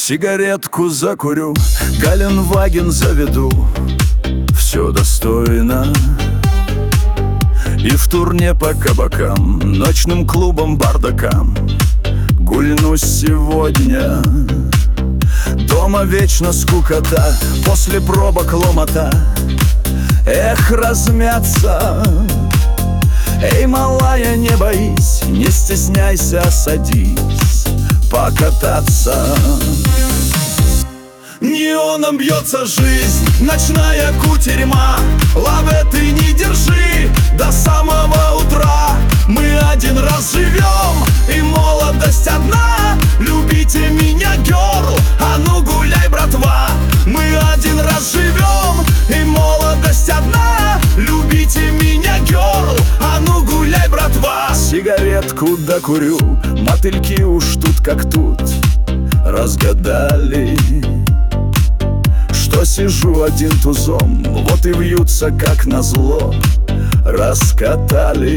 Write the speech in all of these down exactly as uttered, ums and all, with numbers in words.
Сигаретку закурю, Галенваген заведу. Все достойно. И в турне по кабакам, ночным клубам, бардакам гульну сегодня. Дома вечно скукота, после пробок ломота. Эх, размяться. Эй, малая, не боись, не стесняйся, садись покататься. Неоном бьется жизнь, ночная кутерьма. Лаве ты не держи до самого утра. Мы один раз живем, и молодость одна. Любите меня, герл, а ну гуляй, братва. Мы один раз живем, и молодость одна. Любите меня, герл, а ну гуляй, братва. Сигаретку докурю, мотыльки уж тут как тут разгадали, что сижу один тузом, вот и вьются как назло. Раскатали.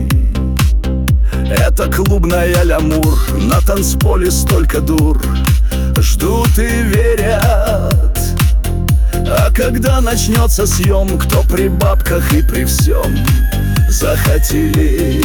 Это клубная лямур, на танцполе столько дур ждут и верят. А когда начнется съем, кто при бабках и при всем захотели.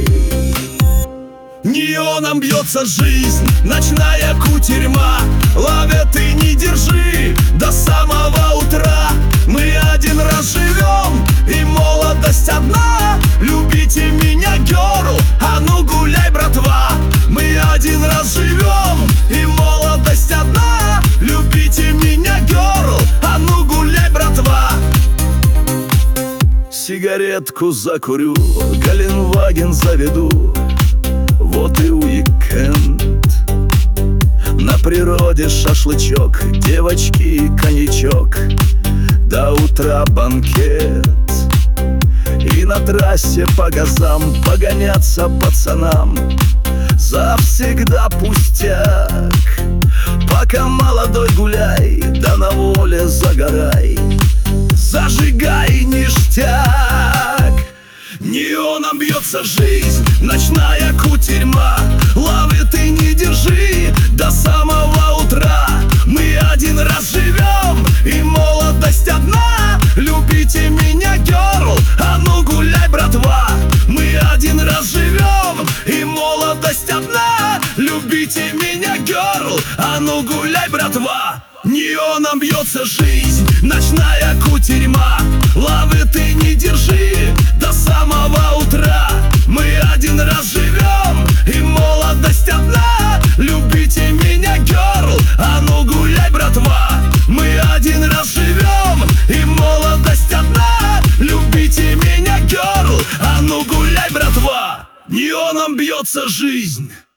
Неоном бьется жизнь, ночная кутерьма. Лаве ты не держи до самого утра. Мы один раз живем, и молодость одна. Любите меня, герл, а ну гуляй, братва. Мы один раз живем, и молодость одна. Любите меня, герл, а ну гуляй, братва. Сигаретку закурю, Галенваген заведу. Вот и уикенд. На природе шашлычок, девочки и коньячок. До утра банкет. И на трассе по газам погоняться пацанам. Завсегда пустяк. Пока молодой гуляй, да на воле загорай. Зажигай ништяк. Неоном бьется жизнь, ночная кутерьма. Лавы ты не держи до самого утра. Мы один раз живем, и молодость одна. Любите меня, герл, а ну гуляй, братва. Мы один раз живем, и молодость одна. Любите меня, герл, а ну гуляй, братва. Неоном бьется жизнь, ночная кутерьма. Лавы ты не держи до самого утра. Мы один раз живем, и молодость одна. Любите меня, герл, а ну гуляй, братва. Мы один раз живем, и молодость одна. Любите меня, герл, а ну гуляй, братва. Неоном бьется жизнь.